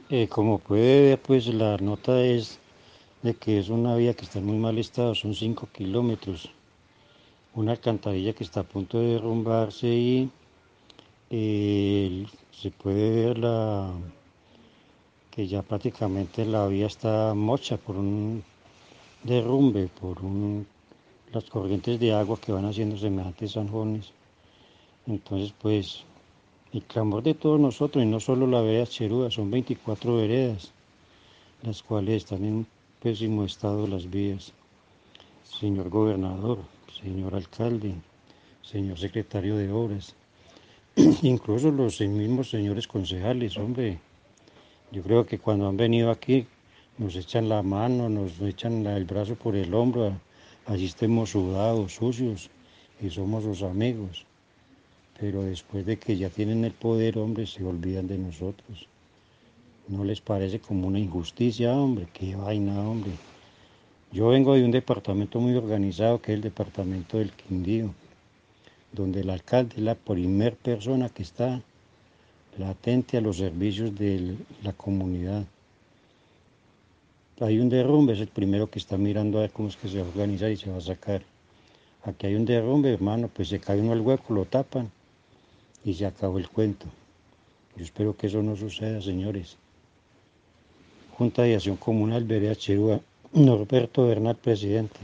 Como puede ver, pues la nota es de que es una vía que está en muy mal estado, son 5 kilómetros, una alcantarilla que está a punto de derrumbarse y se puede ver que ya prácticamente la vía está mocha por un derrumbe, las corrientes de agua que van haciendo semejantes zanjones. Entonces, pues, el clamor de todos nosotros, y no solo la vereda Cherúa, son 24 veredas, las cuales están en pésimo estado las vías. Señor gobernador, señor alcalde, señor secretario de obras, incluso los mismos señores concejales, hombre, yo creo que cuando han venido aquí nos echan la mano, nos echan el brazo por el hombro, así estemos sudados, sucios, y somos sus amigos. Pero después de que ya tienen el poder, hombre, se olvidan de nosotros. ¿No les parece como una injusticia, hombre? Qué vaina, hombre. Yo vengo de un departamento muy organizado, que es el departamento del Quindío, donde el alcalde es la primer persona que está latente a los servicios de la comunidad. Hay un derrumbe, es el primero que está mirando a ver cómo es que se va a organizar y se va a sacar. Aquí hay un derrumbe, hermano, pues se cae uno al hueco, lo tapan y se acabó el cuento. Yo espero que eso no suceda, señores. Junta de Acción Comunal, Vereda Chirúa, Norberto Bernal, presidente.